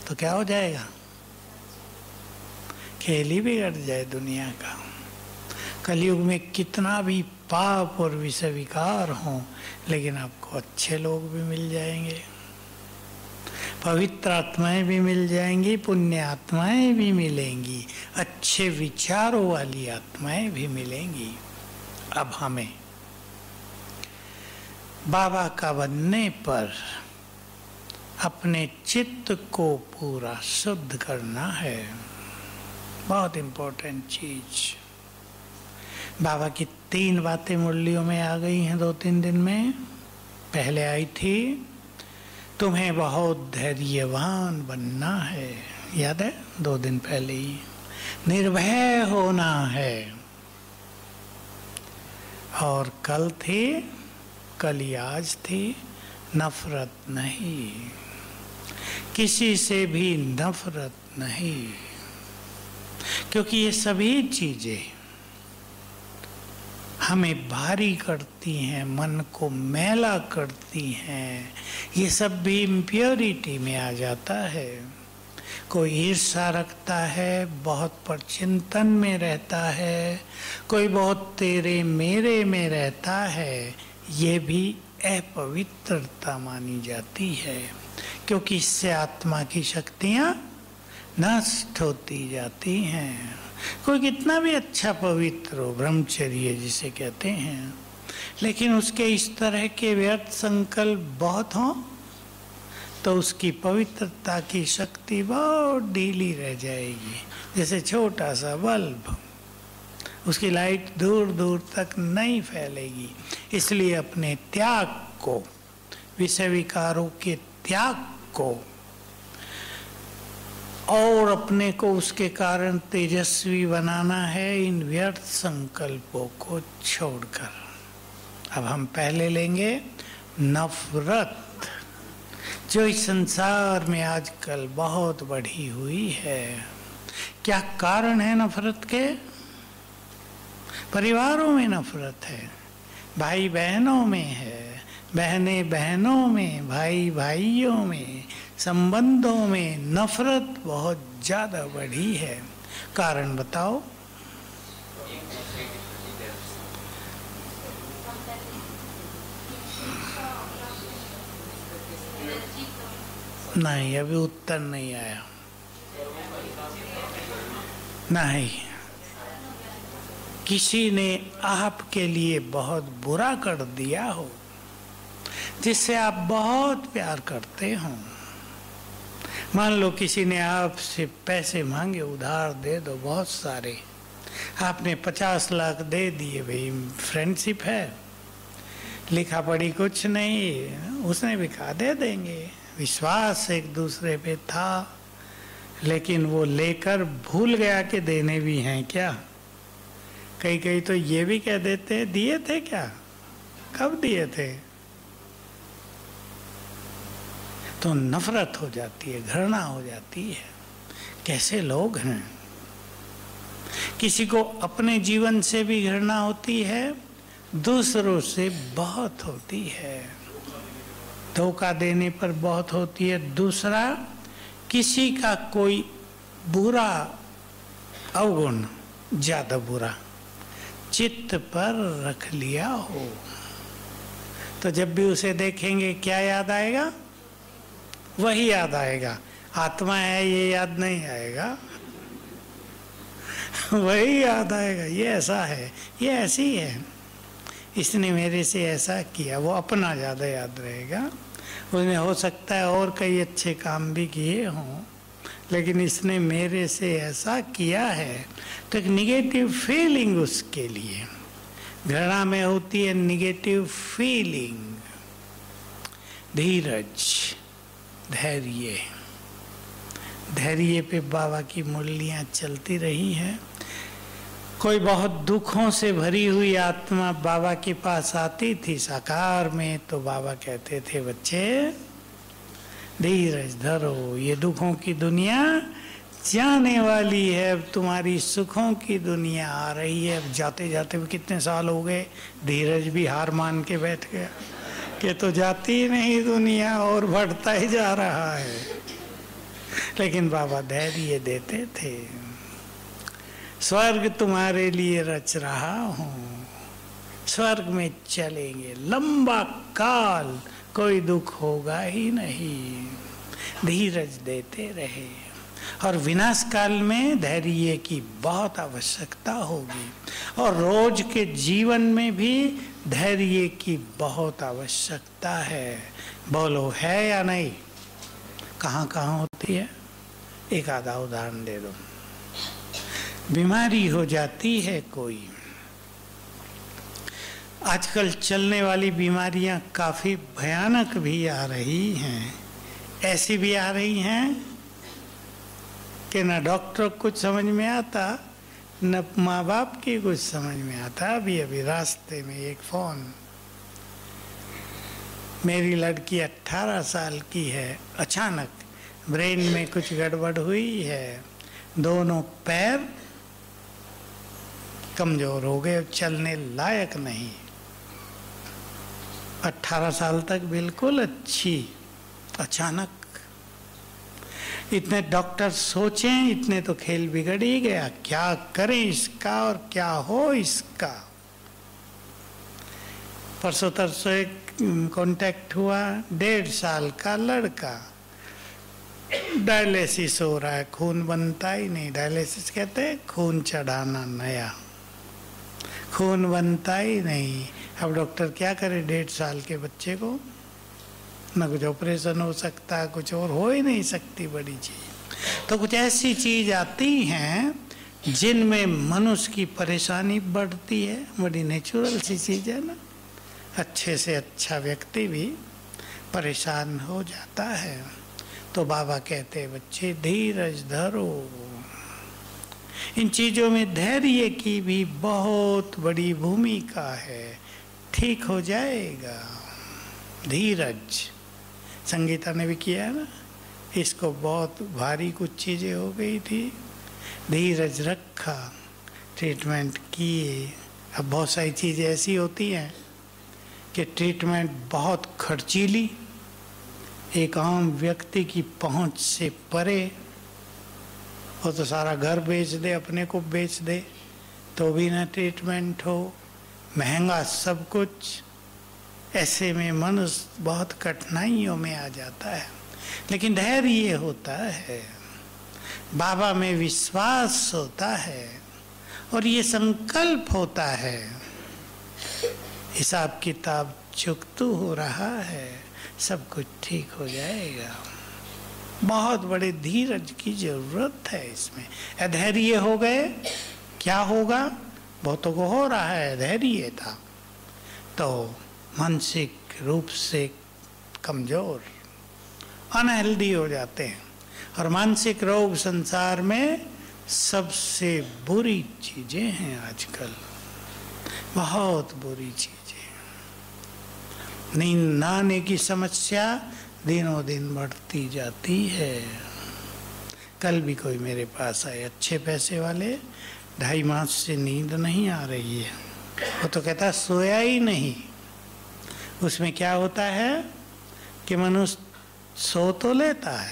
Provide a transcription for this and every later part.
तो क्या हो जाएगा? खेल ही बिगड़ जाए दुनिया का। कलयुग में कितना भी पाप और विषय विकार हो, लेकिन आपको अच्छे लोग भी मिल जाएंगे, पवित्र आत्माएं भी मिल जाएंगी, पुण्य आत्माएं भी मिलेंगी, अच्छे विचारों वाली आत्माएं भी मिलेंगी। अब हमें बाबा का बनने पर अपने चित्त को पूरा शुद्ध करना है। बहुत इम्पोर्टेंट चीज। बाबा की 3 बातें मुरलियों में आ गई हैं 2-3 दिन में। पहले आई थी, तुम्हें बहुत धैर्यवान बनना है, याद है? 2 दिन पहले ही। निर्भय होना है। और कल थी, कल ही आज थी, नफरत नहीं, किसी से भी नफरत नहीं, क्योंकि ये सभी चीजें हमें भारी करती हैं, मन को मैला करती हैं। ये सब भी इम्प्योरिटी में आ जाता है। कोई ईर्ष्या रखता है, बहुत पर चिंतन में रहता है, कोई बहुत तेरे मेरे में रहता है, ये भी अपवित्रता मानी जाती है, क्योंकि इससे आत्मा की शक्तियाँ नष्ट होती जाती हैं। कोई कितना भी अच्छा पवित्र हो, ब्रह्मचर्य जिसे कहते हैं, लेकिन उसके इस तरह के व्यर्थ संकल्प बहुत हों तो उसकी पवित्रता की शक्ति बहुत ढीली रह जाएगी। जैसे छोटा सा बल्ब, उसकी लाइट दूर दूर तक नहीं फैलेगी। इसलिए अपने त्याग को, विषय विकारों के त्याग को, और अपने को उसके कारण तेजस्वी बनाना है इन व्यर्थ संकल्पों को छोड़कर। अब हम पहले लेंगे नफरत, जो इस संसार में आजकल बहुत बढ़ी हुई है। क्या कारण है नफरत के? परिवारों में नफरत है, भाई बहनों में है, बहनें बहनों में, भाई भाइयों में, संबंधों में नफरत बहुत ज्यादा बढ़ी है। कारण बताओ? नहीं, अभी उत्तर नहीं आया। नहीं, किसी ने आपके लिए बहुत बुरा कर दिया हो, जिससे आप बहुत प्यार करते हो। मान लो किसी ने आपसे पैसे मांगे, उधार दे दो बहुत सारे, आपने 50 लाख दे दिए, भाई फ्रेंडशिप है, लिखा पढ़ी कुछ नहीं, उसने भी कहा दे देंगे, विश्वास एक दूसरे पे था, लेकिन वो लेकर भूल गया कि देने भी हैं क्या। कई कई तो ये भी कह देते दिए थे क्या, कब दिए थे। तो नफरत हो जाती है, घृणा हो जाती है। कैसे लोग हैं। किसी को अपने जीवन से भी घृणा होती है, दूसरों से बहुत होती है। धोखा देने पर बहुत होती है। दूसरा, किसी का कोई बुरा अवगुण, ज्यादा बुरा चित्त पर रख लिया हो, तो जब भी उसे देखेंगे क्या याद आएगा? वही याद आएगा। आत्मा है ये याद नहीं आएगा, वही याद आएगा। ये ऐसा है, ये ऐसी है, इसने मेरे से ऐसा किया, वो अपना ज़्यादा याद रहेगा। उसने हो सकता है और कई अच्छे काम भी किए हों, लेकिन इसने मेरे से ऐसा किया है, तो एक निगेटिव फीलिंग उसके लिए। घृणा में होती है निगेटिव फीलिंग। धीरज, धैर्य, धैर्य पे बाबा की मुरलियाँ चलती रही हैं। कोई बहुत दुखों से भरी हुई आत्मा बाबा के पास आती थी साकार में, तो बाबा कहते थे, बच्चे धीरज धरो, ये दुखों की दुनिया जाने वाली है, अब तुम्हारी सुखों की दुनिया आ रही है। अब जाते जाते भी कितने साल हो गए, धीरज भी हार मान के बैठ गया कि तो जाती ही नहीं दुनिया और बढ़ता ही जा रहा है। लेकिन बाबा धैर्य देते थे। स्वर्ग तुम्हारे लिए रच रहा हूँ, स्वर्ग में चलेंगे लंबा काल, कोई दुख होगा ही नहीं। धीरज देते रहे। और विनाश काल में धैर्य की बहुत आवश्यकता होगी, और रोज के जीवन में भी धैर्य की बहुत आवश्यकता है। बोलो है या नहीं? कहाँ कहाँ होती है? एक आधा उदाहरण दे दो। बीमारी हो जाती है कोई, आजकल चलने वाली बीमारियां काफी भयानक भी आ रही हैं, ऐसी भी आ रही हैं कि न डॉक्टर कुछ समझ में आता, न माँ बाप की कुछ समझ में आता। अभी अभी रास्ते में एक फोन, मेरी लड़की 18 साल की है, अचानक ब्रेन में कुछ गड़बड़ हुई है, दोनों पैर कमजोर हो गए, चलने लायक नहीं। 18 साल तक बिल्कुल अच्छी, अचानक। इतने डॉक्टर सोचे, इतने तो खेल बिगड़ ही गया, क्या करें इसका और क्या हो इसका। परसों तरसों एक कांटेक्ट हुआ, 1.5 साल का लड़का, डायलिसिस हो रहा है, खून बनता ही नहीं। डायलिसिस कहते हैं खून चढ़ाना, नया खून बनता ही नहीं। अब डॉक्टर क्या करे 1.5 साल के बच्चे को? न कुछ ऑपरेशन हो सकता, कुछ और हो ही नहीं सकती बड़ी चीज। तो कुछ ऐसी चीज आती हैं जिनमें मनुष्य की परेशानी बढ़ती है, बड़ी नेचुरल सी चीज है ना। अच्छे से अच्छा व्यक्ति भी परेशान हो जाता है। तो बाबा कहते हैं बच्चे धीरज धरो। इन चीजों में धैर्य की भी बहुत बड़ी भूमिका है। ठीक हो जाएगा। धीरज, संगीता ने भी किया है ना, इसको बहुत भारी कुछ चीजें हो गई थी, धीरज रखा, ट्रीटमेंट किए। अब बहुत सारी चीजें ऐसी होती हैं कि ट्रीटमेंट बहुत खर्चीली, एक आम व्यक्ति की पहुंच से परे, वो तो सारा घर बेच दे, अपने को बेच दे तो भी ना ट्रीटमेंट हो, महंगा सब कुछ। ऐसे में मनुष्य बहुत कठिनाइयों में आ जाता है। लेकिन धैर्य होता है, बाबा में विश्वास होता है, और ये संकल्प होता है हिसाब किताब चुकतू हो रहा है, सब कुछ ठीक हो जाएगा। बहुत बड़े धीरज की जरूरत है इसमें। अधैर्य हो गए क्या होगा? बहुतों को हो रहा है, धैर्य था तो मानसिक रूप से कमजोर, अनहेल्दी हो जाते हैं। और मानसिक रोग संसार में सबसे बुरी चीजें हैं आजकल, बहुत बुरी चीजें। नींद न आने की समस्या दिनों दिन बढ़ती जाती है। कल भी कोई मेरे पास आए, अच्छे पैसे वाले, 2.5 मास से नींद नहीं आ रही है। वो तो कहता सोया ही नहीं। उसमें क्या होता है कि मनुष्य सो तो लेता है,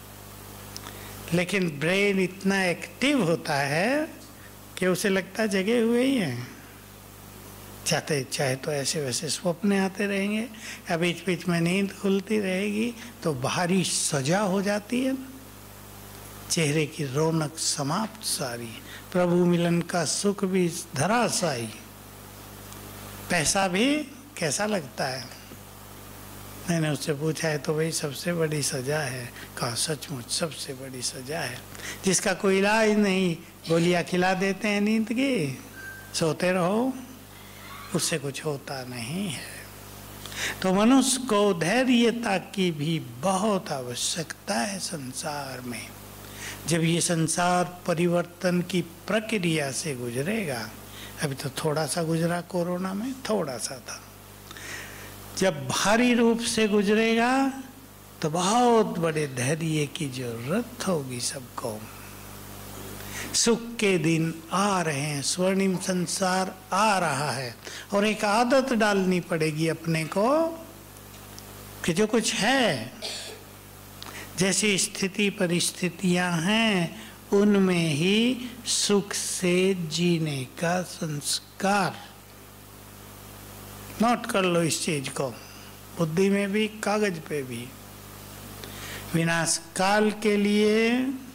लेकिन ब्रेन इतना एक्टिव होता है कि उसे लगता है जगे हुए ही हैं। चाहे तो ऐसे वैसे स्वप्न आते रहेंगे, या बीच बीच में नींद खुलती रहेगी, तो बाहरी सजा हो जाती है ना, चेहरे की रौनक समाप्त सारी, प्रभु मिलन का सुख भी धराशायी, पैसा भी कैसा लगता है। मैंने उससे पूछा है तो वही सबसे बड़ी सजा है। कहा सचमुच सबसे बड़ी सजा है, जिसका कोई इलाज नहीं, गोलियां खिला देते हैं नींद की, सोते रहो, उससे कुछ होता नहीं है। तो मनुष्य को धैर्यता की भी बहुत आवश्यकता है संसार में। जब ये संसार परिवर्तन की प्रक्रिया से गुजरेगा, अभी तो थोड़ा सा गुजरा कोरोना में, थोड़ा सा था, जब भारी रूप से गुजरेगा तो बहुत बड़े धैर्य की जरूरत होगी सबको। सुख के दिन आ रहे हैं, स्वर्णिम संसार आ रहा है, और एक आदत डालनी पड़ेगी अपने को कि जो कुछ है जैसी स्थिति परिस्थितियां हैं उनमें ही सुख से जीने का संस्कार। नोट कर लो इस चीज को, बुद्धि में भी कागज पे भी। विनाश काल के लिए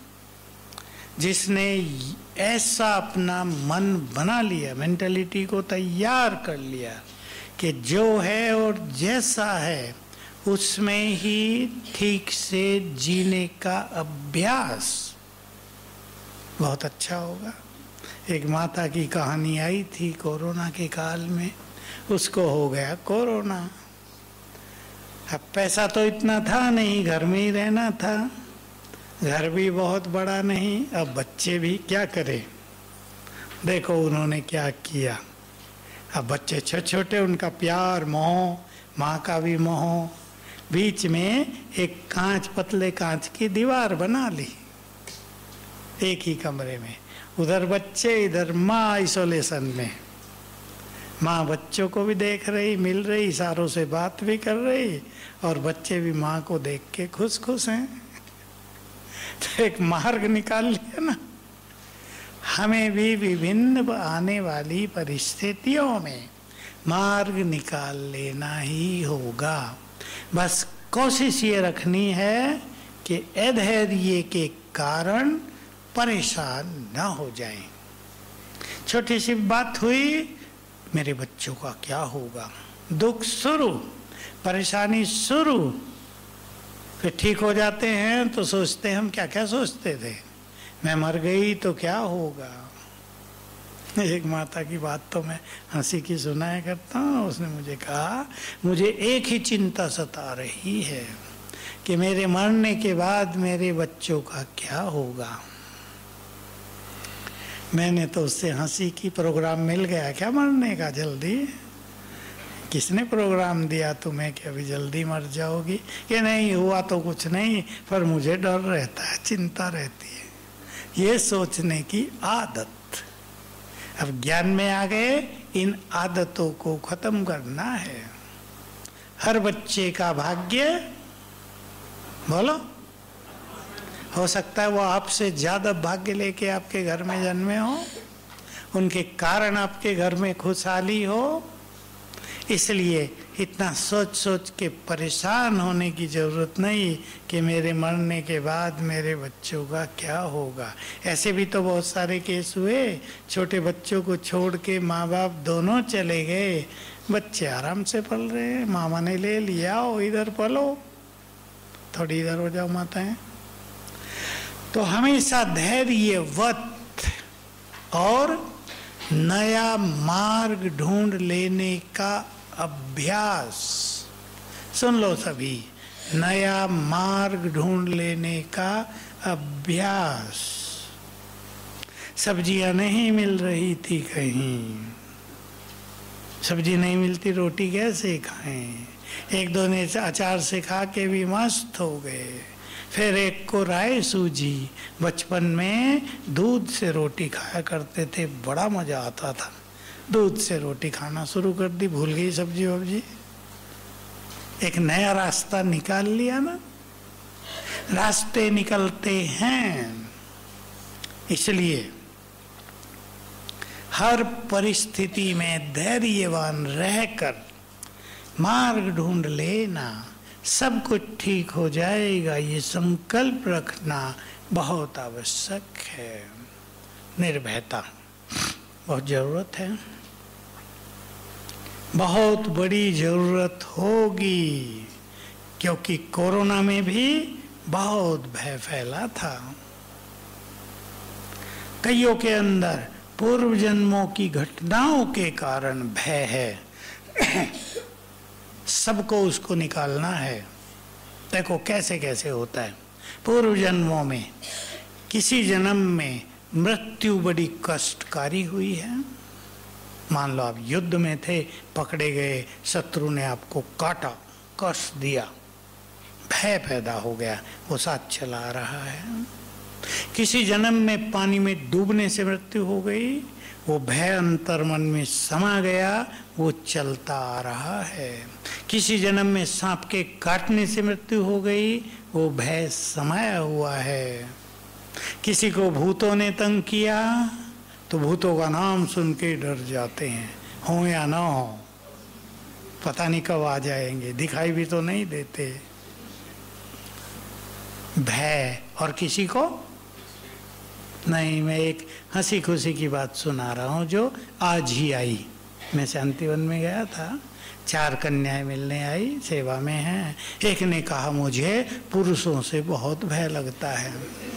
जिसने ऐसा अपना मन बना लिया, मेंटलिटी को तैयार कर लिया कि जो है और जैसा है उसमें ही ठीक से जीने का अभ्यास बहुत अच्छा होगा। एक माता की कहानी आई थी कोरोना के काल में, उसको हो गया कोरोना। अब पैसा तो इतना था नहीं, घर में ही रहना था, घर भी बहुत बड़ा नहीं, अब बच्चे भी क्या करें। देखो उन्होंने क्या किया। अब बच्चे छोटे छोटे, उनका प्यार मोह, माँ का भी मोह, बीच में एक कांच, पतले कांच की दीवार बना ली एक ही कमरे में। उधर बच्चे, इधर माँ आइसोलेशन में। माँ बच्चों को भी देख रही, मिल रही, इशारों से बात भी कर रही, और बच्चे भी माँ को देख के खुश खुश हैं। तो एक मार्ग निकाल लिया ना। हमें भी विभिन्न आने वाली परिस्थितियों में मार्ग निकाल लेना ही होगा। बस कोशिश ये रखनी है कि अधैर्य के कारण परेशान ना हो जाएं। छोटी सी बात हुई, मेरे बच्चों का क्या होगा, दुख शुरू, परेशानी शुरू, फिर ठीक हो जाते हैं तो सोचते हैं, हम क्या क्या सोचते थे, मैं मर गई तो क्या होगा। एक माता की बात तो मैं हंसी की सुनाया करता हूँ। उसने मुझे कहा, मुझे एक ही चिंता सता रही है कि मेरे मरने के बाद मेरे बच्चों का क्या होगा। मैंने तो उससे हंसी की, प्रोग्राम मिल गया क्या मरने का जल्दी? किसने प्रोग्राम दिया तुम्हें कि अभी जल्दी मर जाओगी? कि नहीं हुआ तो कुछ नहीं, पर मुझे डर रहता है, चिंता रहती है। ये सोचने की आदत, अब ज्ञान में आ गए, इन आदतों को खत्म करना है। हर बच्चे का भाग्य, बोलो, हो सकता है वो आपसे ज्यादा भाग्य लेके आपके घर में जन्मे हो, उनके कारण आपके घर में खुशहाली हो। इसलिए इतना सोच सोच के परेशान होने की जरूरत नहीं कि मेरे मरने के बाद मेरे बच्चों का क्या होगा। ऐसे भी तो बहुत सारे केस हुए, छोटे बच्चों को छोड़ के माँ बाप दोनों चले गए, बच्चे आराम से पल रहे हैं, मामा ने ले लिया, आओ इधर पलो, थोड़ी इधर हो जाओ माताएं। तो हमेशा धैर्यवत और नया मार्ग ढूंढ लेने का अभ्यास, सुन लो सभी, नया मार्ग ढूंढ लेने का अभ्यास। सब्जियां नहीं मिल रही थी कहीं, सब्जी नहीं मिलती, रोटी कैसे खाएं? एक दो ने अचार से खा के भी मस्त हो गए। फिर एक को राय सूझी, बचपन में दूध से रोटी खाया करते थे, बड़ा मजा आता था, दूध से रोटी खाना शुरू कर दी, भूल गई सब्जी वब्जी। एक नया रास्ता निकाल लिया ना। रास्ते निकलते हैं, इसलिए हर परिस्थिति में धैर्यवान रहकर मार्ग ढूंढ लेना, सब कुछ ठीक हो जाएगा, ये संकल्प रखना बहुत आवश्यक है। निर्भयता बहुत जरूरत है, बहुत बड़ी जरूरत होगी, क्योंकि कोरोना में भी बहुत भय फैला था। कईयों के अंदर पूर्व जन्मों की घटनाओं के कारण भय है। सबको उसको निकालना है। देखो कैसे कैसे होता है। पूर्व जन्मों में किसी जन्म में मृत्यु बड़ी कष्टकारी हुई है। मान लो आप युद्ध में थे, पकड़े गए, शत्रु ने आपको काटा, कष्ट दिया, भय पैदा हो गया, वो साथ चला रहा है। किसी जन्म में पानी में डूबने से मृत्यु हो गई, वो भय अंतर्मन में समा गया, वो चलता आ रहा है। किसी जन्म में सांप के काटने से मृत्यु हो गई, वो भय समाया हुआ है। किसी को भूतों ने तंग किया तो भूतों का नाम सुन के डर जाते हैं, हो या ना हो, पता नहीं कब आ जाएंगे, दिखाई भी तो नहीं देते। भय। और किसी को नहीं। मैं एक हंसी खुशी की बात सुना रहा हूँ जो आज ही आई। मैं शांतिवन में गया था, 4 कन्याएं मिलने आई, सेवा में हैं। एक ने कहा मुझे पुरुषों से बहुत भय लगता है,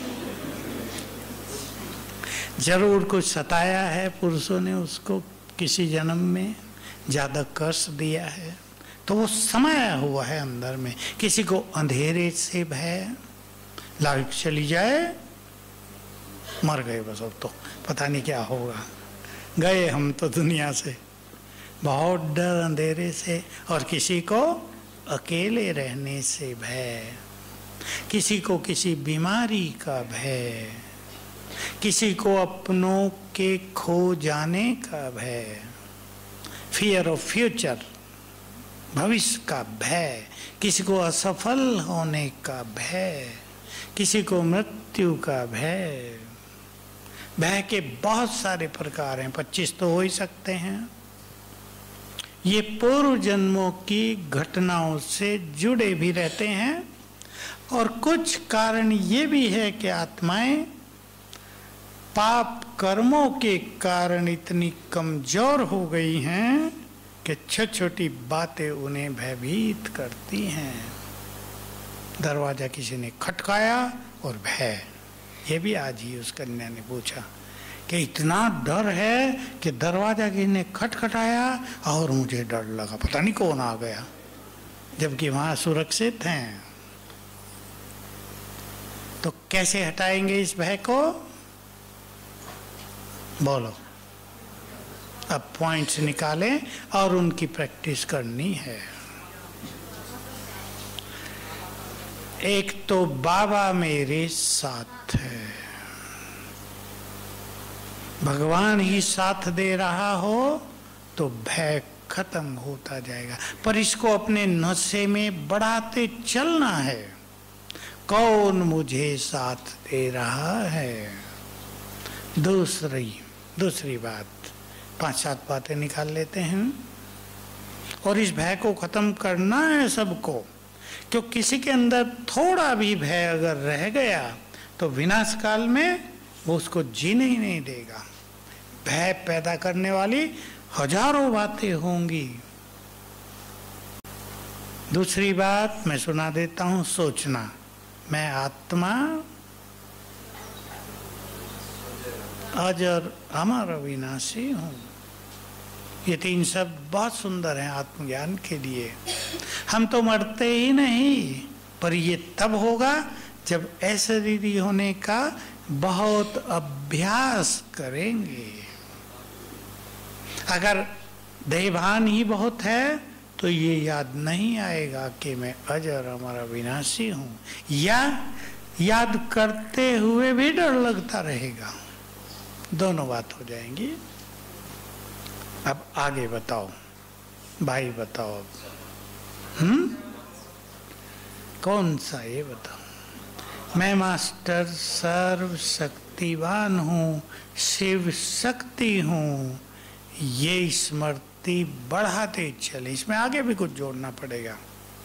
जरूर कुछ सताया है पुरुषों ने उसको किसी जन्म में, ज्यादा कष्ट दिया है तो वो समाया हुआ है अंदर में। किसी को अंधेरे से भय, लाइट चली जाए मर गए बस, अब तो पता नहीं क्या होगा, गए हम तो दुनिया से, बहुत डर अंधेरे से। और किसी को अकेले रहने से भय, किसी को किसी बीमारी का भय, किसी को अपनों के खो जाने का भय, फियर ऑफ फ्यूचर, भविष्य का भय, किसी को असफल होने का भय, किसी को मृत्यु का भय। भय के बहुत सारे प्रकार हैं, 25 तो हो ही सकते हैं। ये पूर्व जन्मों की घटनाओं से जुड़े भी रहते हैं और कुछ कारण ये भी है कि आत्माएं पाप कर्मों के कारण इतनी कमजोर हो गई हैं कि छोटी छोटी बातें उन्हें भयभीत करती हैं। दरवाजा किसी ने खटकाया और भय, ये भी आज ही उस कन्या ने पूछा कि इतना डर है कि दरवाजा किसी ने खटखटाया और मुझे डर लगा, पता नहीं कौन आ गया, जबकि वहां सुरक्षित हैं। तो कैसे हटाएंगे इस भय को? बोलो। अब पॉइंट्स निकालें और उनकी प्रैक्टिस करनी है। एक तो बाबा मेरे साथ है, भगवान ही साथ दे रहा हो तो भय खत्म होता जाएगा, पर इसको अपने नशे में बढ़ाते चलना है। कौन मुझे साथ दे रहा है? दूसरी बात, 5-7 बातें निकाल लेते हैं। और इस भय को खत्म करना है सबको, क्योंकि किसी के अंदर थोड़ा भी भय अगर रह गया तो विनाश काल में वो उसको जीने ही नहीं देगा। भय पैदा करने वाली हजारों बातें होंगी। दूसरी बात मैं सुना देता हूं, सोचना, मैं आत्मा अजर अमर अविनाशी हूँ। ये 3 शब्द बहुत सुंदर हैं आत्मज्ञान के लिए। हम तो मरते ही नहीं, पर ये तब होगा जब ऐसे रीति होने का बहुत अभ्यास करेंगे। अगर देहभान ही बहुत है तो ये याद नहीं आएगा कि मैं अजर अमर अविनाशी हूँ, या याद करते हुए भी डर लगता रहेगा। दोनों बात हो जाएंगी। अब आगे बताओ भाई, बताओ अब कौन सा, ये बताओ। मैं मास्टर सर्व शक्तिवान हूँ, शिव शक्ति हूँ, ये स्मृति बढ़ाते चले। इसमें आगे भी कुछ जोड़ना पड़ेगा,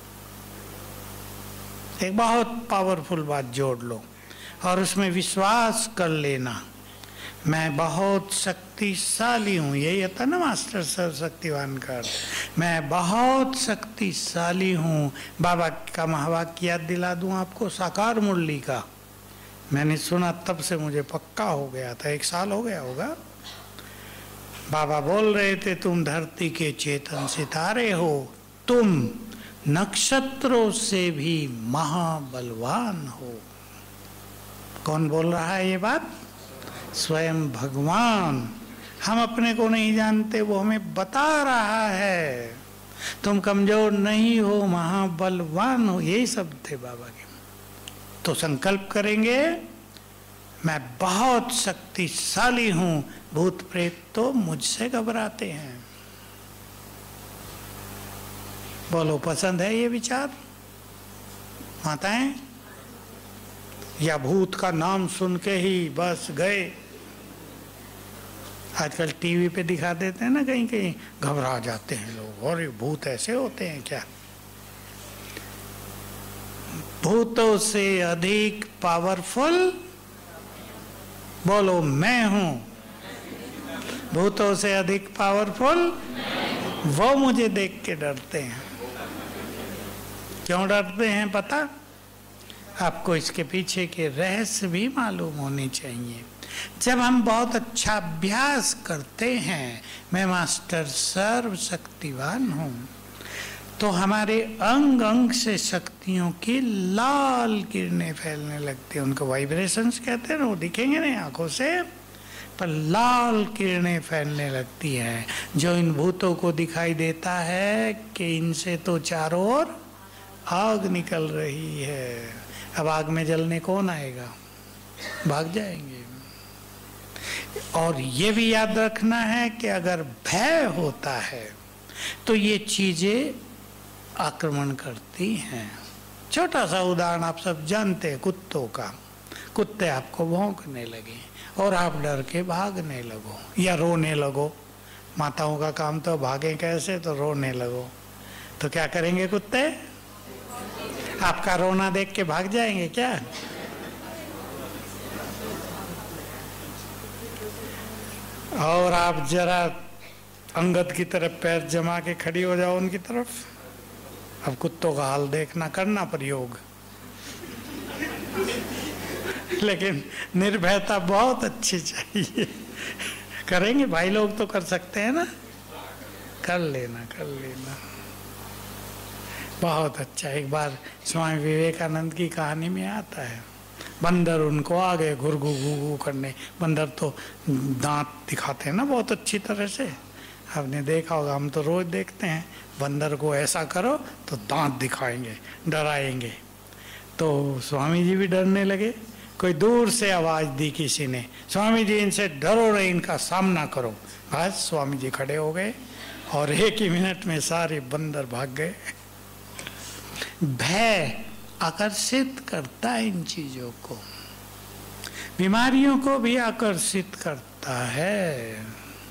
एक बहुत पावरफुल बात जोड़ लो और उसमें विश्वास कर लेना, मैं बहुत शक्तिशाली हूँ। यही होता ना मास्टर सर्वशक्तिवान का, मैं बहुत शक्तिशाली हूँ। बाबा का महावाक्य याद दिला दूँ आपको, साकार मुरली का। मैंने सुना तब से मुझे पक्का हो गया था, 1 साल हो गया होगा। बाबा बोल रहे थे, तुम धरती के चेतन सितारे हो, तुम नक्षत्रों से भी महाबलवान हो। कौन बोल रहा है ये बात? स्वयं भगवान। हम अपने को नहीं जानते, वो हमें बता रहा है, तुम कमजोर नहीं हो, महाबलवान हो। यही सब थे बाबा के। तो संकल्प करेंगे, मैं बहुत शक्तिशाली हूं, भूत प्रेत तो मुझसे घबराते हैं। बोलो, पसंद है ये विचार माताएं? या भूत का नाम सुन के ही बस गए? आजकल टीवी पे दिखा देते हैं ना, कहीं कहीं घबरा जाते हैं लोग, और ये भूत ऐसे होते हैं क्या? भूतों से अधिक पावरफुल, बोलो मैं हूं। भूतों से अधिक पावरफुल वो मुझे देख के डरते हैं। क्यों डरते हैं पता? आपको इसके पीछे के रहस्य भी मालूम होने चाहिए। जब हम बहुत अच्छा अभ्यास करते हैं, मैं मास्टर सर्व शक्तिवान हूँ, तो हमारे अंग अंग से शक्तियों की लाल किरणें फैलने लगती हैं। उनको वाइब्रेशंस कहते हैं ना, वो दिखेंगे नहीं आंखों से, पर लाल किरणें फैलने लगती हैं, जो इन भूतों को दिखाई देता है कि इनसे तो चारों ओर आग निकल रही है। अब आग में जलने कौन आएगा? भाग जाएंगे। और ये भी याद रखना है कि अगर भय होता है तो ये चीजें आक्रमण करती हैं। छोटा सा उदाहरण आप सब जानते हैं कुत्तों का। कुत्ते आपको भौंकने लगे और आप डर के भागने लगो या रोने लगो। माताओं का काम तो भागें कैसे, तो रोने लगो। तो क्या करेंगे कुत्ते? आपका रोना देख के भाग जाएंगे क्या? और आप जरा अंगद की तरफ पैर जमा के खड़ी हो जाओ उनकी तरफ। अब कुत्तों का हाल देखना, करना प्रयोग। लेकिन निर्भयता बहुत अच्छी चाहिए। करेंगे भाई लोग तो कर सकते हैं ना, कर लेना कर लेना। बहुत अच्छा। एक बार स्वामी विवेकानंद की कहानी में आता है, बंदर उनको आ गए घुरघु घू करने। बंदर तो दांत दिखाते हैं ना बहुत अच्छी तरह से, आपने देखा होगा, हम तो रोज देखते हैं। बंदर को ऐसा करो तो दांत दिखाएंगे, डराएंगे। तो स्वामी जी भी डरने लगे। कोई दूर से आवाज दी किसी ने, स्वामी जी इनसे डरो नहीं, इनका सामना करो। बस स्वामी जी खड़े हो गए और एक ही मिनट में सारे बंदर भाग गए। भय आकर्षित करता है इन चीजों को, बीमारियों को भी आकर्षित करता है।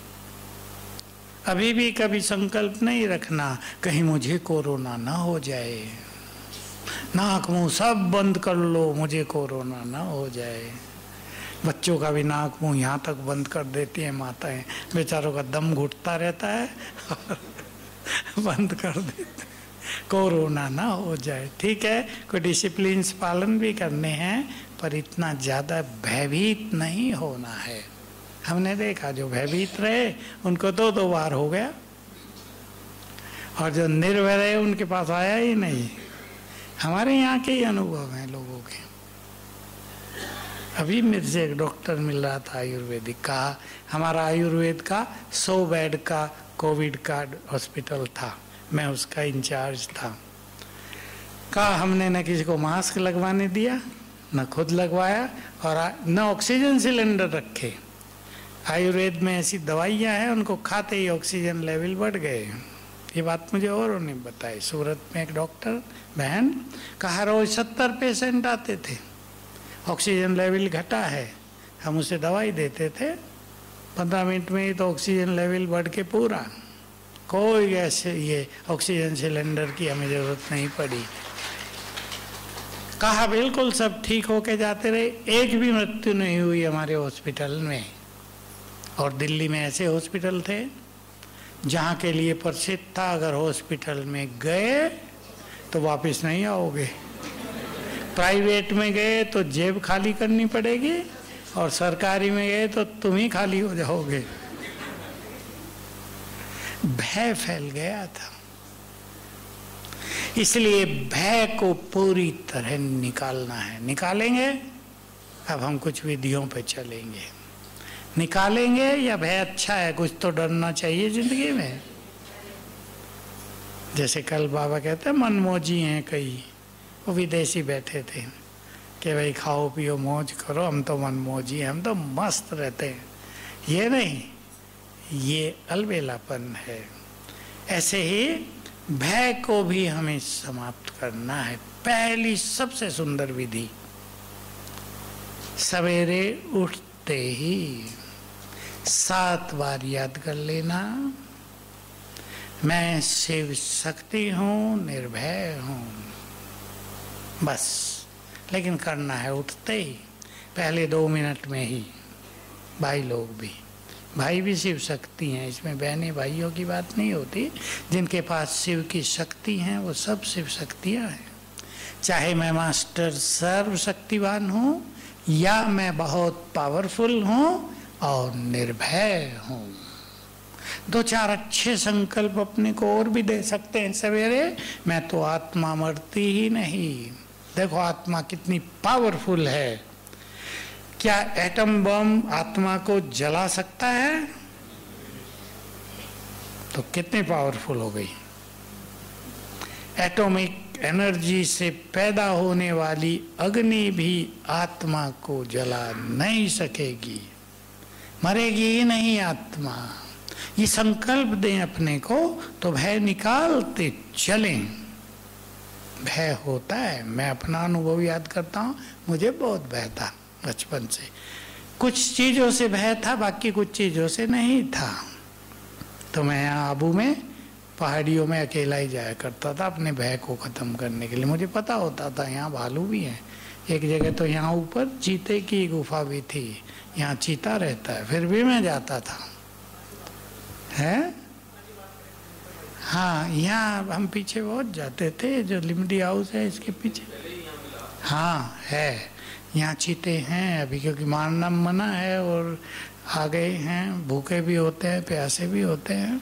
अभी भी कभी संकल्प नहीं रखना कहीं मुझे कोरोना ना हो जाए। नाक मुंह सब बंद कर लो, मुझे कोरोना ना हो जाए। बच्चों का भी नाक मुंह यहाँ तक बंद कर देती हैं माताएं, बेचारों का दम घुटता रहता है बंद कर देते, कोरोना ना हो जाए। ठीक है, कोई डिसिप्लिन पालन भी करने हैं, पर इतना ज़्यादा भयभीत नहीं होना है। हमने देखा जो भयभीत रहे उनको दो बार हो गया, और जो निर्भय रहे उनके पास आया ही नहीं। हमारे यहाँ के ही अनुभव हैं लोगों के। अभी मेरे से एक डॉक्टर मिल रहा था आयुर्वेदिक का, हमारा आयुर्वेद का 100 बेड का कोविड का हॉस्पिटल था, मैं उसका इंचार्ज था। कहा हमने न किसी को मास्क लगवाने दिया, न खुद लगवाया, और न ऑक्सीजन सिलेंडर रखे। आयुर्वेद में ऐसी दवाइयाँ हैं उनको खाते ही ऑक्सीजन लेवल बढ़ गए। ये बात मुझे औरों ने बताई। सूरत में एक डॉक्टर बहन कहा रोज 70 पेशेंट आते थे, ऑक्सीजन लेवल घटा है, हम उसे दवाई देते थे, 15 मिनट में ही तो ऑक्सीजन लेवल बढ़ के पूरा, कोई ऐसे ये ऑक्सीजन सिलेंडर की हमें जरूरत नहीं पड़ी। कहा बिल्कुल सब ठीक होके जाते रहे, एक भी मृत्यु नहीं हुई हमारे हॉस्पिटल में। और दिल्ली में ऐसे हॉस्पिटल थे जहाँ के लिए प्रसिद्ध था अगर हॉस्पिटल में गए तो वापस नहीं आओगे। प्राइवेट में गए तो जेब खाली करनी पड़ेगी, और सरकारी में गए तो तुम ही खाली हो जाओगे। भय फैल गया था, इसलिए भय को पूरी तरह निकालना है। निकालेंगे, अब हम कुछ विधियों पे चलेंगे। निकालेंगे या भय अच्छा है, कुछ तो डरना चाहिए जिंदगी में। जैसे कल बाबा कहते हैं मनमौजी हैं कई, वो विदेशी बैठे थे कि भाई खाओ पियो मौज करो, हम तो मनमौजी हैं, हम तो मस्त रहते हैं। ये नहीं, ये अलबेलापन है। ऐसे ही भय को भी हमें समाप्त करना है। पहली सबसे सुंदर विधि, सवेरे उठते ही 7 बार याद कर लेना, मैं शिव शक्ति हूँ, निर्भय हूँ। बस, लेकिन करना है उठते ही, पहले 2 मिनट में ही। भाई लोग भी, भाई भी शिव शक्ति हैं, इसमें बहनें भाइयों की बात नहीं होती। जिनके पास शिव की शक्ति हैं वो सब शिव शक्तियाँ हैं। चाहे मैं मास्टर सर्वशक्तिवान हूँ या मैं बहुत पावरफुल हूँ और निर्भय हूँ। 2-4 अच्छे संकल्प अपने को और भी दे सकते हैं सवेरे। मैं तो आत्मा मरती ही नहीं। देखो आत्मा कितनी पावरफुल है। क्या एटम बम आत्मा को जला सकता है? तो कितनी पावरफुल हो गई। एटॉमिक एनर्जी से पैदा होने वाली अग्नि भी आत्मा को जला नहीं सकेगी, मरेगी ही नहीं आत्मा। ये संकल्प दें अपने को तो भय निकालते चलें। भय होता है, मैं अपना अनुभव याद करता हूँ, मुझे बहुत भय था बचपन से। कुछ चीज़ों से भय था, बाकी कुछ चीज़ों से नहीं था। तो मैं यहाँ आबू में पहाड़ियों में अकेला ही जाया करता था अपने भय को ख़त्म करने के लिए। मुझे पता होता था यहाँ भालू भी हैं। एक जगह तो यहाँ ऊपर चीते की गुफा भी थी, यहाँ चीता रहता है, फिर भी मैं जाता था। है हाँ, यहाँ हम पीछे बहुत जाते थे, जो लिमडी हाउस है इसके पीछे। हाँ है, यहाँ चीते हैं अभी, क्योंकि मारना मना है और आ गए हैं, भूखे भी होते हैं, प्यासे भी होते हैं।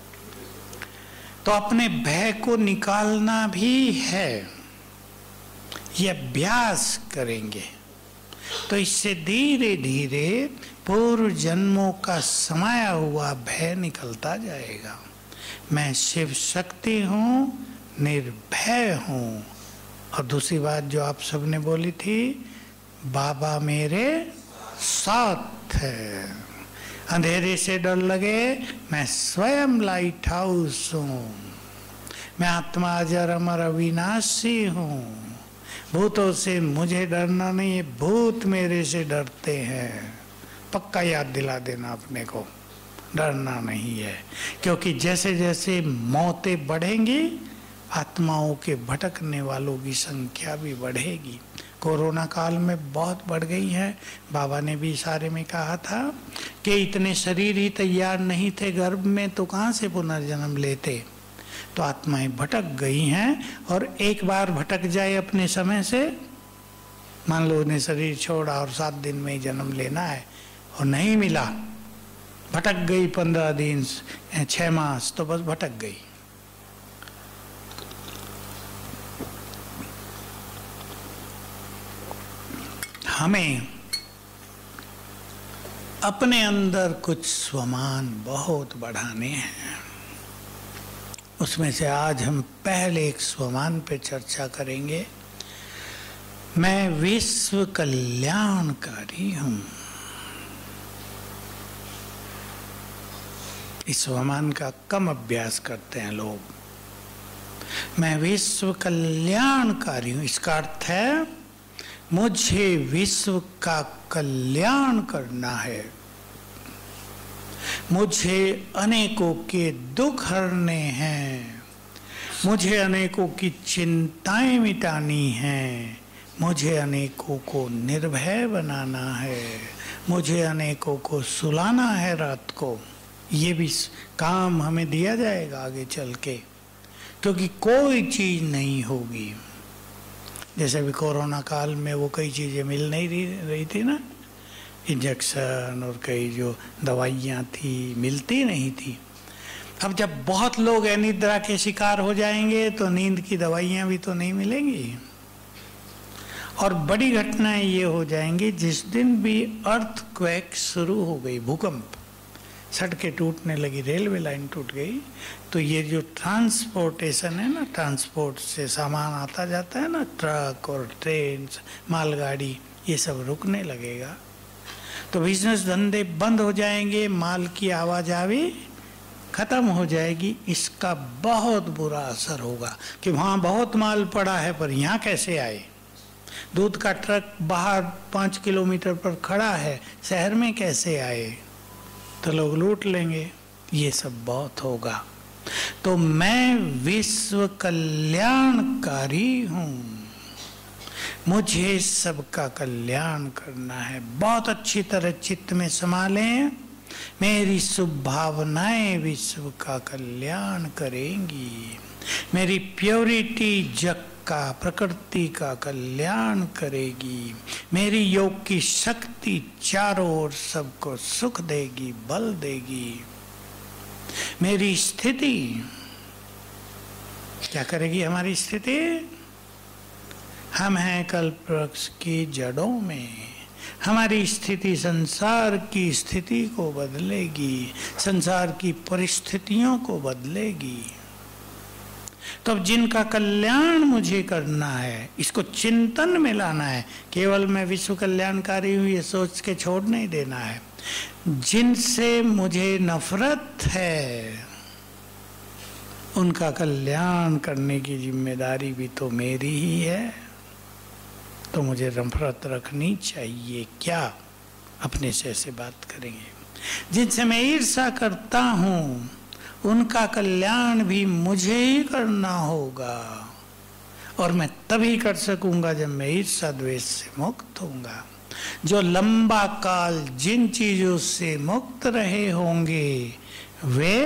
तो अपने भय को निकालना भी है, ये अभ्यास करेंगे तो इससे धीरे धीरे पूर्व जन्मों का समाया हुआ भय निकलता जाएगा। मैं शिव शक्ति हूँ, निर्भय हूँ। और दूसरी बात जो आप सबने बोली थी, बाबा मेरे साथ है। अंधेरे से डर लगे, मैं स्वयं लाइट हाउस हूँ। मैं आत्मा अजर अमर अविनाशी हूँ। भूतों से मुझे डरना नहीं है, भूत मेरे से डरते हैं। पक्का याद दिला देना अपने को, डरना नहीं है। क्योंकि जैसे जैसे मौतें बढ़ेंगी, आत्माओं के भटकने वालों की संख्या भी बढ़ेगी। कोरोना काल में बहुत बढ़ गई है। बाबा ने भी इशारे में कहा था कि इतने शरीर ही तैयार नहीं थे गर्भ में, तो कहाँ से पुनर्जन्म लेते। तो आत्माएं भटक गई हैं, और एक बार भटक जाए अपने समय से, मान लो उन्हें शरीर छोड़ा और 7 दिन में ही जन्म लेना है और नहीं मिला, भटक गई 15 दिन 6 मास, तो बस भटक गई। हमें अपने अंदर कुछ स्वमान बहुत बढ़ाने हैं। उसमें से आज हम पहले एक स्वमान पे चर्चा करेंगे। मैं विश्व कल्याणकारी हूं। इस स्वमान का कम अभ्यास करते हैं लोग। मैं विश्व कल्याणकारी हूं, इसका अर्थ है मुझे विश्व का कल्याण करना है। मुझे अनेकों के दुख हरने हैं। मुझे अनेकों की चिंताएं मिटानी हैं। मुझे अनेकों को निर्भय बनाना है। मुझे अनेकों को सुलाना है रात को। ये भी काम हमें दिया जाएगा आगे चल के, क्योंकि कोई चीज नहीं होगी। जैसे भी कोरोना काल में वो कई चीज़ें मिल नहीं रही थी ना, इंजेक्शन और कई जो दवाइयाँ थी मिलती नहीं थी। अब जब बहुत लोग अनिद्रा के शिकार हो जाएंगे तो नींद की दवाइयाँ भी तो नहीं मिलेंगी। और बड़ी घटनाएं ये हो जाएंगी जिस दिन भी अर्थक्वेक शुरू हो गई, भूकंप, सड़कें टूटने लगी, रेलवे लाइन टूट गई, तो ये जो ट्रांसपोर्टेशन है ना, ट्रांसपोर्ट से सामान आता जाता है ना, ट्रक और ट्रेन, मालगाड़ी, ये सब रुकने लगेगा। तो बिजनेस धंधे बंद हो जाएंगे, माल की आवाजाही खत्म हो जाएगी, इसका बहुत बुरा असर होगा कि वहाँ बहुत माल पड़ा है पर यहाँ कैसे आए। दूध का ट्रक बाहर 5 किलोमीटर पर खड़ा है, शहर में कैसे आए, तो लोग लूट लेंगे। ये सब बहुत होगा। तो मैं विश्व कल्याणकारी हूँ, मुझे सबका कल्याण करना है। बहुत अच्छी तरह चित्त में समा लें, मेरी शुभ भावनाएं विश्व का कल्याण करेंगी, मेरी प्योरिटी जग का, प्रकृति का कल्याण करेगी, मेरी योग की शक्ति चारों ओर सबको सुख देगी, बल देगी। मेरी स्थिति क्या करेगी? हमारी स्थिति, हम हैं कल्प वृक्ष की जड़ों में, हमारी स्थिति संसार की स्थिति को बदलेगी, संसार की परिस्थितियों को बदलेगी। तो अब जिनका कल्याण मुझे करना है, इसको चिंतन में लाना है। केवल मैं विश्व कल्याणकारी हूँ ये सोच के छोड़ नहीं देना है। जिनसे मुझे नफरत है उनका कल्याण करने की जिम्मेदारी भी तो मेरी ही है, तो मुझे नफरत रखनी चाहिए क्या? अपने से ऐसे बात करेंगे। जिनसे मैं ईर्ष्या करता हूँ उनका कल्याण भी मुझे ही करना होगा, और मैं तभी कर सकूंगा जब मैं ईर्ष्या द्वेष से मुक्त होऊंगा। जो लंबा काल जिन चीजों से मुक्त रहे होंगे वे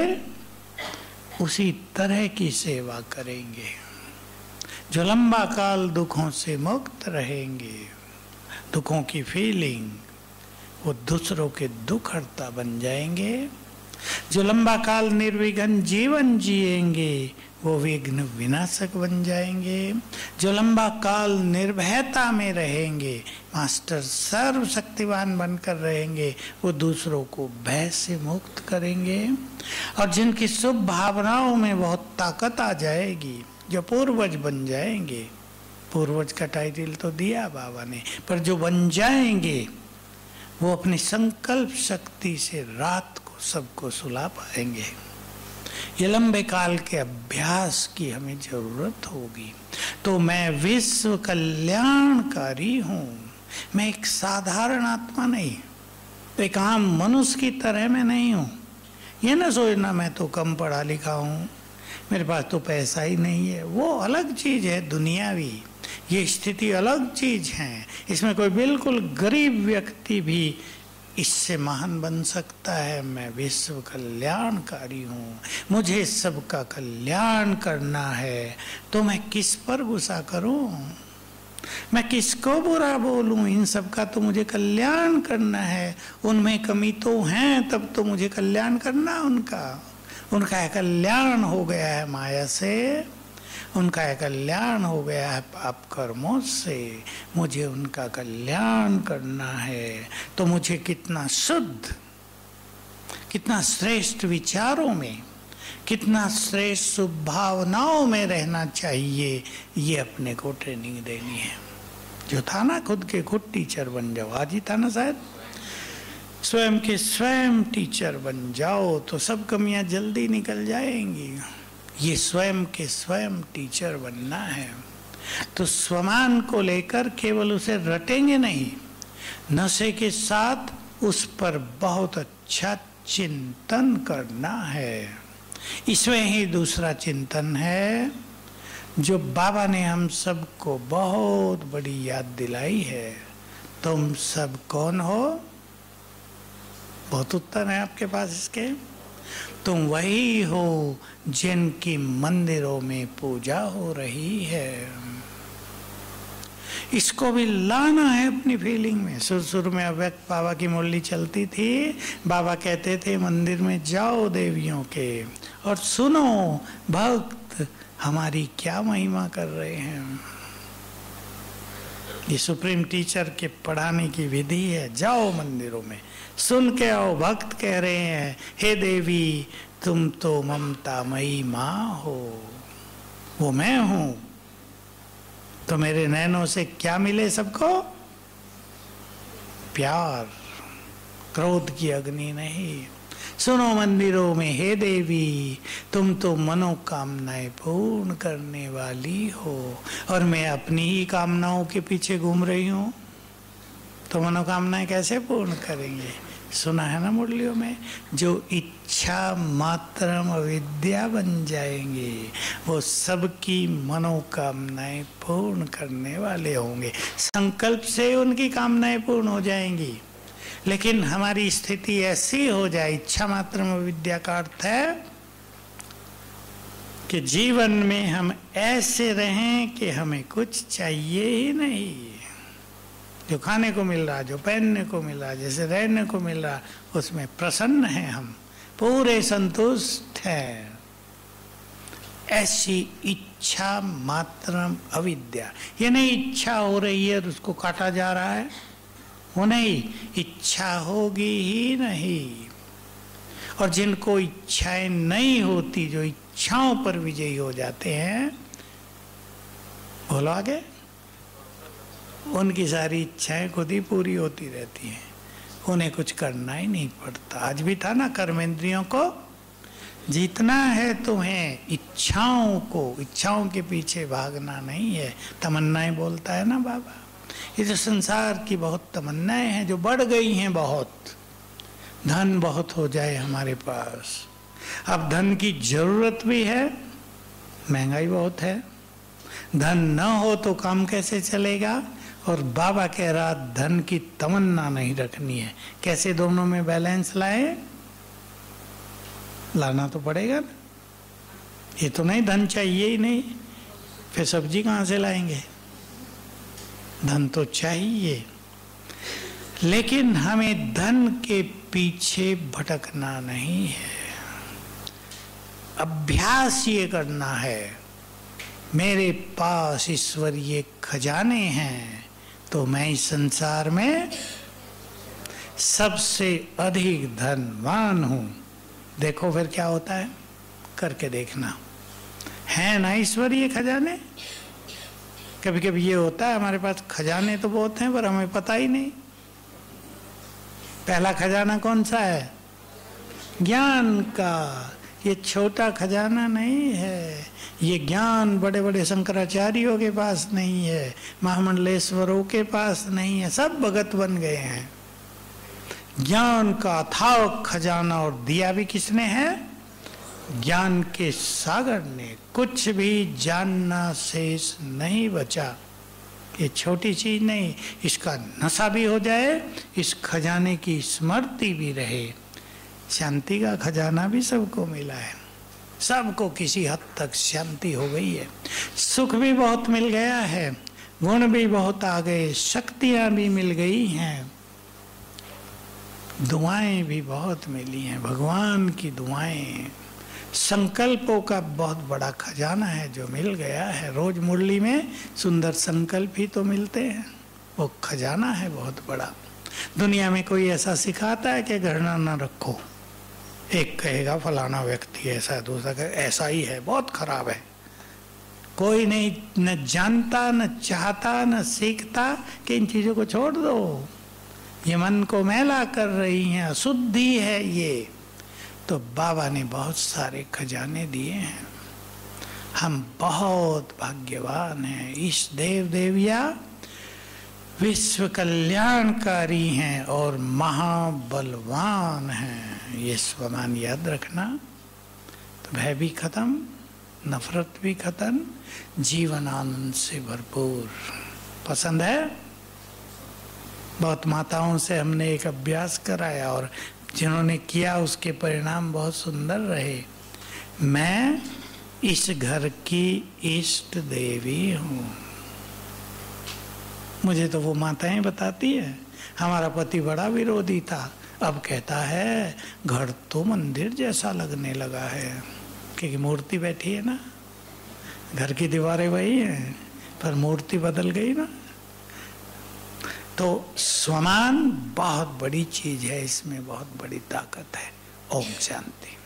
उसी तरह की सेवा करेंगे। जो लंबा काल दुखों से मुक्त रहेंगे, दुखों की फीलिंग, वो दूसरों के दुख हरता बन जाएंगे। जो लंबा काल निर्विघ्न जीवन जिएंगे वो विघ्न विनाशक बन जाएंगे। जो लंबा काल निर्भयता में रहेंगे, मास्टर सर्वशक्तिवान बनकर रहेंगे, वो दूसरों को भय से मुक्त करेंगे। और जिनकी शुभ भावनाओं में बहुत ताकत आ जाएगी, जो पूर्वज बन जाएंगे, पूर्वज का टाइटल तो दिया बाबा ने, पर जो बन जाएंगे वो अपनी संकल्प शक्ति से रात को सबको सुला पाएंगे। ये लंबे काल के अभ्यास की हमें जरूरत होगी। तो मैं विश्व कल्याणकारी हूँ, मैं एक साधारण आत्मा नहीं, एक आम मनुष्य की तरह मैं नहीं हूँ। ये ना सोचना मैं तो कम पढ़ा लिखा हूँ, मेरे पास तो पैसा ही नहीं है, वो अलग चीज है दुनियावी। ये स्थिति अलग चीज है, इसमें कोई बिल्कुल गरीब व्यक्ति भी इससे महान बन सकता है। मैं विश्व कल्याणकारी हूँ, मुझे सबका कल्याण करना है, तो मैं किस पर गुस्सा करूँ, मैं किसको बुरा बोलूं? इन सब का तो मुझे कल्याण करना है। उनमें कमी तो है, तब तो मुझे कल्याण करना उनका कल्याण हो गया है माया से, उनका कल्याण हो गया है पाप कर्मों से, मुझे उनका कल्याण करना है। तो मुझे कितना शुद्ध, कितना श्रेष्ठ विचारों में, कितना श्रेष्ठ शुभ भावनाओं में रहना चाहिए, ये अपने को ट्रेनिंग देनी है। जो था ना खुद के खुद टीचर बन जाओ, आज ही था ना शायद, स्वयं के स्वयं टीचर बन जाओ तो सब कमियां जल्दी निकल जाएंगी। ये स्वयं के स्वयं टीचर बनना है। तो स्वमान को लेकर केवल उसे रटेंगे नहीं, नशे के साथ उस पर बहुत अच्छा चिंतन करना है। इसमें ही दूसरा चिंतन है जो बाबा ने हम सबको बहुत बड़ी याद दिलाई है। तुम सब कौन हो? बहुत उत्तर है आपके पास इसके। तुम वही हो जिनकी मंदिरों में पूजा हो रही है। इसको भी लाना है अपनी फीलिंग में। शुरू में अव्यक्त बाबा की मुरली चलती थी, बाबा कहते थे मंदिर में जाओ देवियों के और सुनो भक्त हमारी क्या महिमा कर रहे हैं। ये सुप्रीम टीचर के पढ़ाने की विधि है। जाओ मंदिरों में, सुन के आओ, भक्त कह रहे हैं हे देवी तुम तो ममतामयी माँ हो, वो मैं हूं। तो मेरे नैनों से क्या मिले सबको? प्यार, क्रोध की अग्नि नहीं। सुनो मंदिरों में हे देवी, तुम तो मनोकामनाएं पूर्ण करने वाली हो, और मैं अपनी ही कामनाओं के पीछे घूम रही हूँ, तो मनोकामनाएं कैसे पूर्ण करेंगे? सुना है ना मुरलियों में, जो इच्छा मात्रम अविद्या बन जाएंगे वो सबकी मनोकामनाएं पूर्ण करने वाले होंगे। संकल्प से उनकी कामनाएं पूर्ण हो जाएंगी। लेकिन हमारी स्थिति ऐसी हो जाए, इच्छा मात्रम अविद्या का अर्थ है कि जीवन में हम ऐसे रहें कि हमें कुछ चाहिए ही नहीं। जो खाने को मिल रहा, जो पहनने को मिल रहा, जैसे रहने को मिल रहा, उसमें प्रसन्न हैं, हम पूरे संतुष्ट हैं। ऐसी इच्छा मात्रम अविद्या, ये नहीं इच्छा हो रही है और उसको काटा जा रहा है, वो नहीं, इच्छा होगी ही नहीं। और जिनको इच्छाएं नहीं होती, जो इच्छाओं पर विजयी हो जाते हैं, बोलो आगे, उनकी सारी इच्छाएं खुद ही पूरी होती रहती हैं, उन्हें कुछ करना ही नहीं पड़ता। आज भी था ना, कर्मेंद्रियों को जीतना है तुम्हें, इच्छाओं को, इच्छाओं के पीछे भागना नहीं है। तमन्नाएं बोलता है ना बाबा, ये जो संसार की बहुत तमन्नाएं हैं जो बढ़ गई हैं, बहुत धन बहुत हो जाए हमारे पास, अब धन की जरूरत भी है, महंगाई बहुत है, धन न हो तो काम कैसे चलेगा, और बाबा कह रहा धन की तमन्ना नहीं रखनी है। कैसे दोनों में बैलेंस लाए? लाना तो पड़ेगा ना, ये तो नहीं धन चाहिए ही नहीं, फिर सब्जी कहाँ से लाएंगे? धन तो चाहिए, लेकिन हमें धन के पीछे भटकना नहीं है। अभ्यास ये करना है, मेरे पास ईश्वरीय खजाने हैं तो मैं इस संसार में सबसे अधिक धनवान हूं। देखो फिर क्या होता है, करके देखना। है ना ईश्वरीय खजाने? कभी कभी ये होता है हमारे पास खजाने तो बहुत हैं पर हमें पता ही नहीं। पहला खजाना कौन सा है? ज्ञान का। ये छोटा खजाना नहीं है, ये ज्ञान बड़े बड़े शंकराचार्यों के पास नहीं है, महामंडलेश्वरों के पास नहीं है, सब भगत बन गए हैं। ज्ञान का अथाह खजाना, और दिया भी किसने है? ज्ञान के सागर ने। कुछ भी जानना शेष नहीं बचा। ये छोटी चीज नहीं, इसका नशा भी हो जाए, इस खजाने की स्मृति भी रहे। शांति का खजाना भी सबको मिला है, सबको किसी हद तक शांति हो गई है, सुख भी बहुत मिल गया है, गुण भी बहुत आ गए, शक्तियां भी मिल गई हैं, दुआएं भी बहुत मिली हैं, भगवान की दुआएं। संकल्पों का बहुत बड़ा खजाना है जो मिल गया है। रोज मुरली में सुंदर संकल्प ही तो मिलते हैं, वो खजाना है बहुत बड़ा। दुनिया में कोई ऐसा सिखाता है कि घृणा न रखो? एक कहेगा फलाना व्यक्ति ऐसा है, दूसरा कहेगा ऐसा ही है, बहुत खराब है। कोई नहीं, न जानता, न चाहता, न सीखता कि इन चीजों को छोड़ दो, ये मन को मैला कर रही हैं, अशुद्धि है ये। तो बाबा ने बहुत सारे खजाने दिए हैं, हम बहुत भाग्यवान हैं। इस देव देविया विश्व कल्याणकारी हैं और महाबलवान हैं, ये स्वमान याद रखना। तो भय भी खत्म, नफरत भी खत्म, जीवन आनंद से भरपूर। पसंद है? बहुत माताओं से हमने एक अभ्यास कराया और जिन्होंने किया उसके परिणाम बहुत सुंदर रहे। मैं इस घर की इष्ट देवी हूँ। मुझे तो वो माताएं बताती है, हमारा पति बड़ा विरोधी था, अब कहता है घर तो मंदिर जैसा लगने लगा है, क्योंकि मूर्ति बैठी है ना, घर की दीवारें वही हैं पर मूर्ति बदल गई ना। तो स्वमान बहुत बड़ी चीज है, इसमें बहुत बड़ी ताकत है। ओम शांति।